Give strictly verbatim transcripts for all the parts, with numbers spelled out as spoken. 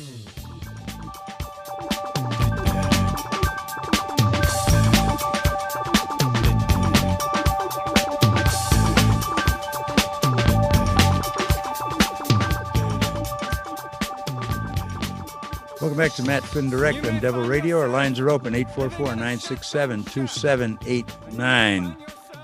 Welcome back to Matt Finn Direct on Devil Radio. Our lines are open, eight four four, nine six seven, two seven eight nine.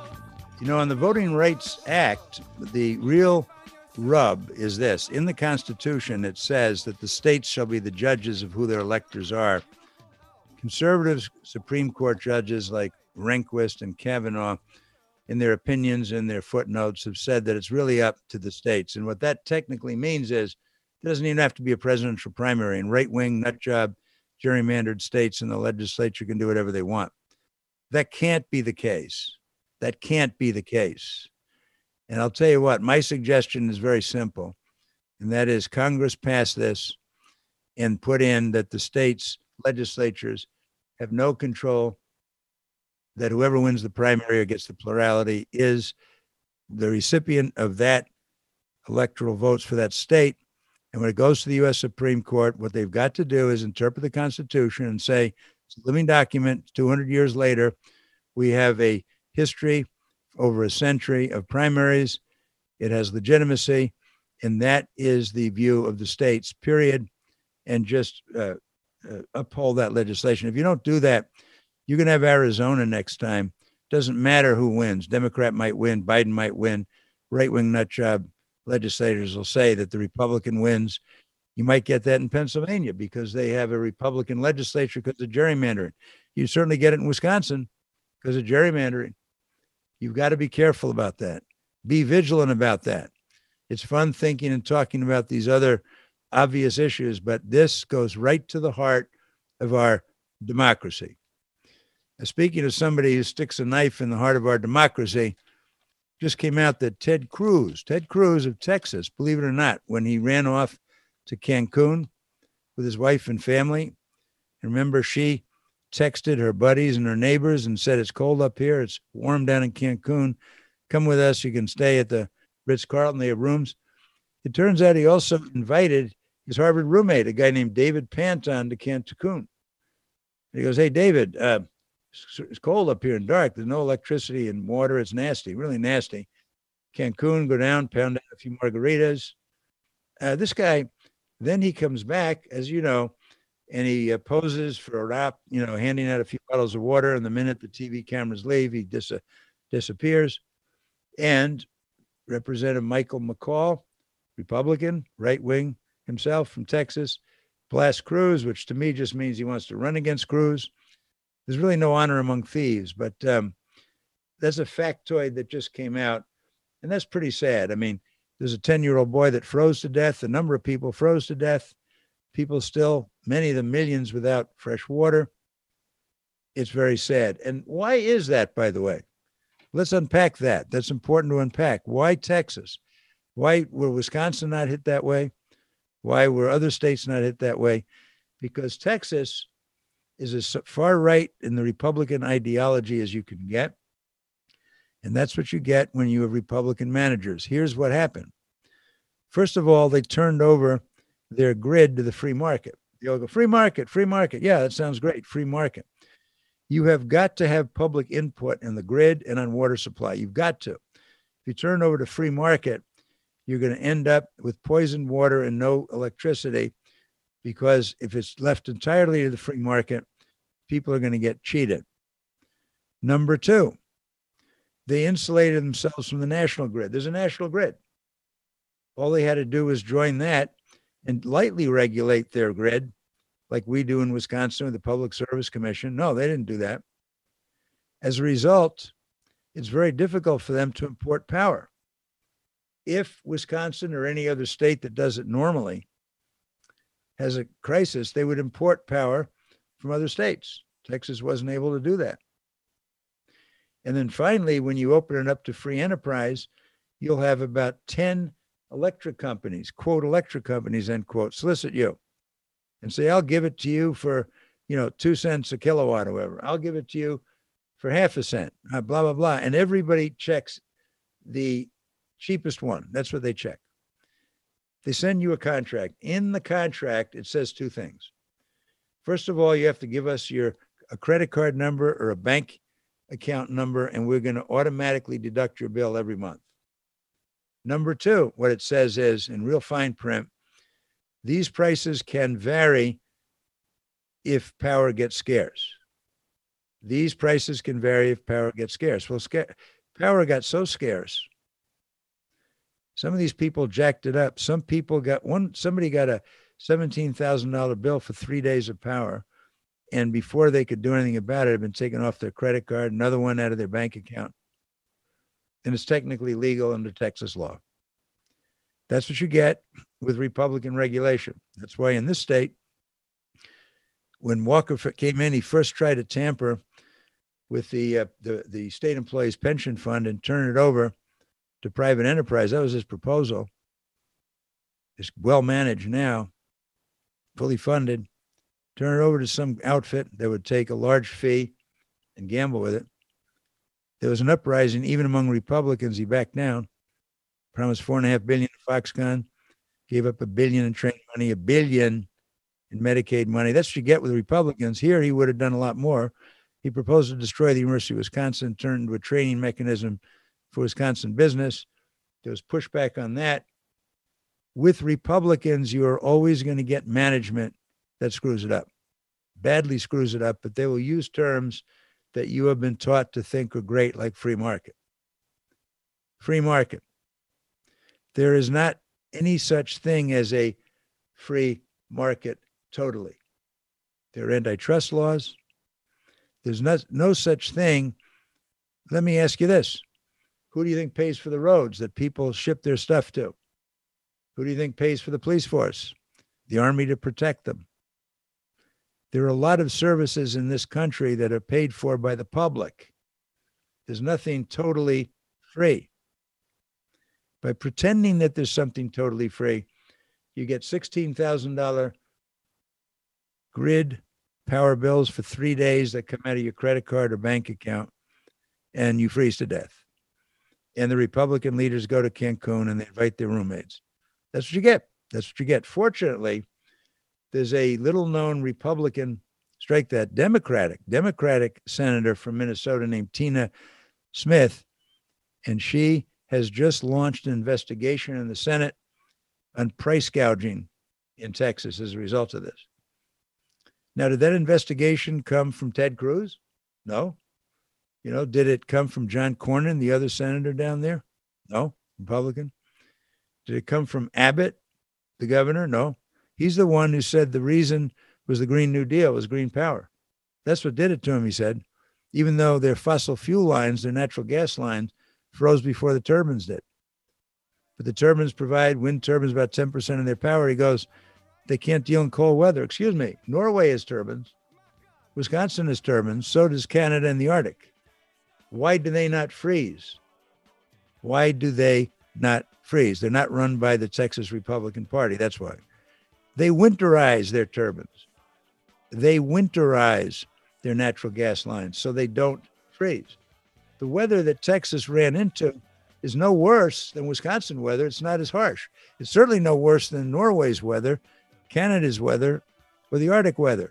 You know, on the Voting Rights Act, the real rub is this. In the Constitution, it says that the states shall be the judges of who their electors are. Conservative Supreme Court judges like Rehnquist and Kavanaugh, in their opinions and their footnotes, have said that it's really up to the states. And what that technically means is it doesn't even have to be a presidential primary. In right-wing, nutjob, gerrymandered states, and the legislature can do whatever they want. That can't be the case. That can't be the case. And I'll tell you what, my suggestion is very simple, and that is Congress pass this and put in that the states' legislatures have no control, that whoever wins the primary or gets the plurality is the recipient of that electoral votes for that state. And when it goes to the U S Supreme Court, what they've got to do is interpret the Constitution and say, it's a living document. two hundred years later, we have a history over a century of primaries. It has legitimacy. And that is the view of the states, period. And just uh, uh, uphold that legislation. If you don't do that, you're going to have Arizona next time. Doesn't matter who wins. Democrat might win. Biden might win. Right-wing nutjob legislators will say that the Republican wins. You might get that in Pennsylvania because they have a Republican legislature because of gerrymandering. You certainly get it in Wisconsin because of gerrymandering. You've got to be careful about that. Be vigilant about that. It's fun thinking and talking about these other obvious issues, but this goes right to the heart of our democracy. Now, speaking of somebody who sticks a knife in the heart of our democracy, just came out that Ted Cruz, Ted Cruz of Texas, believe it or not, when he ran off to Cancun with his wife and family, remember she texted her buddies and her neighbors and said, it's cold up here. It's warm down in Cancun. Come with us. You can stay at the Ritz-Carlton. They have rooms. It turns out he also invited his Harvard roommate, a guy named David Panton, to Cancun. And he goes, hey, David, uh, it's cold up here and dark. There's no electricity and water. It's nasty, really nasty. Cancun, go down, pound out a few margaritas. Uh, this guy, then he comes back, as you know, and he uh, poses for a rap, you know, handing out a few bottles of water. And the minute the T V cameras leave, he dis- disappears. And Representative Michael McCaul, Republican, right wing himself from Texas, blasts Cruz, which to me just means he wants to run against Cruz. There's really no honor among thieves, but um, that's a factoid that just came out, and that's pretty sad. I mean, there's a ten-year-old boy that froze to death. A number of people froze to death. People still, many of them millions, without fresh water. It's very sad. And why is that, by the way? Let's unpack that. That's important to unpack. Why Texas? Why were Wisconsin not hit that way? Why were other states not hit that way? Because Texas is as far right in the Republican ideology as you can get. And that's what you get when you have Republican managers. Here's what happened. First of all, they turned over their grid to the free market. They all go, free market, free market. Yeah, that sounds great, free market. You have got to have public input in the grid and on water supply. You've got to. If you turn over to free market, you're going to end up with poisoned water and no electricity, because if it's left entirely to the free market, people are going to get cheated. Number two, they insulated themselves from the national grid. There's a national grid. All they had to do was join that and lightly regulate their grid, like we do in Wisconsin with the Public Service Commission. No, they didn't do that. As a result, it's very difficult for them to import power. If Wisconsin or any other state that does it normally has a crisis, they would import power from other states. Texas wasn't able to do that. And then finally, when you open it up to free enterprise, you'll have about ten electric companies, quote, electric companies, end quote, solicit you and say, I'll give it to you for, you know, two cents a kilowatt or whatever. I'll give it to you for half a cent, uh, blah, blah, blah. And everybody checks the cheapest one. That's what they check. They send you a contract. In the contract, it says two things. First of all, you have to give us your a credit card number or a bank account number, and we're going to automatically deduct your bill every month. Number two, what it says is, in real fine print, these prices can vary if power gets scarce. These prices can vary if power gets scarce. Well, sca- power got so scarce. Some of these people jacked it up. Some people got one, somebody got a seventeen thousand dollars bill for three days of power. And before they could do anything about it, it had been taken off their credit card, another one out of their bank account. And it's technically legal under Texas law. That's what you get with Republican regulation. That's why in this state, when Walker came in, he first tried to tamper with the, uh, the, the state employees pension fund and turn it over to private enterprise. That was his proposal. It's well managed now, fully funded. Turn it over to some outfit that would take a large fee and gamble with it. There was an uprising even among Republicans. He backed down, promised four and a half billion to Foxconn, gave up a billion in training money, a billion in Medicaid money. That's what you get with Republicans. Here, he would have done a lot more. He proposed to destroy the University of Wisconsin, turn into a training mechanism for Wisconsin business. There was pushback on that. With Republicans, you are always going to get management that screws it up, badly screws it up, but they will use terms that you have been taught to think are great, like free market. Free market. There is not any such thing as a free market totally. There are antitrust laws. There's not, no such thing. Let me ask you this. Who do you think pays for the roads that people ship their stuff to? Who do you think pays for the police force? The Army to protect them. There are a lot of services in this country that are paid for by the public. There's nothing totally free. By pretending that there's something totally free, you get sixteen thousand dollars grid power bills for three days that come out of your credit card or bank account, and you freeze to death. And the Republican leaders go to Cancun and they invite their roommates. That's what you get. That's what you get. Fortunately, there's a little-known Republican, strike that, Democratic, Democratic senator from Minnesota named Tina Smith, and she has just launched an investigation in the Senate on price gouging in Texas as a result of this. Now, did that investigation come from Ted Cruz? No. You know, did it come from John Cornyn, the other senator down there? No, Republican. Did it come from Abbott, the governor? No. He's the one who said the reason was the Green New Deal, was green power. That's what did it to him, he said. Even though their fossil fuel lines, their natural gas lines, froze before the turbines did. But the turbines provide, wind turbines, about ten percent of their power. He goes, they can't deal in cold weather. Excuse me, Norway has turbines. Wisconsin has turbines. So does Canada and the Arctic. Why do they not freeze? Why do they not freeze? They're not run by the Texas Republican Party. That's why. They winterize their turbines. They winterize their natural gas lines so they don't freeze. The weather that Texas ran into is no worse than Wisconsin weather. It's not as harsh. It's certainly no worse than Norway's weather, Canada's weather, or the Arctic weather.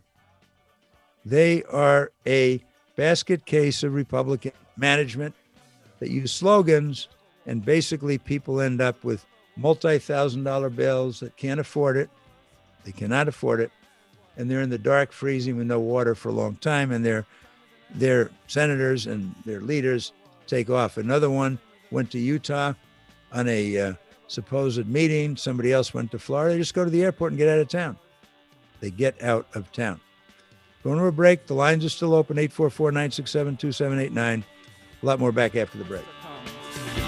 They are a basket case of Republican management that use slogans, and basically people end up with multi-thousand dollar bills that can't afford it. They cannot afford it. And they're in the dark, freezing with no water for a long time. And their, their senators and their leaders take off. Another one went to Utah on a uh, supposed meeting. Somebody else went to Florida. They just go to the airport and get out of town. They get out of town. Going to a break. The lines are still open, eight four four, nine six seven, two seven eight nine. A lot more back after the break.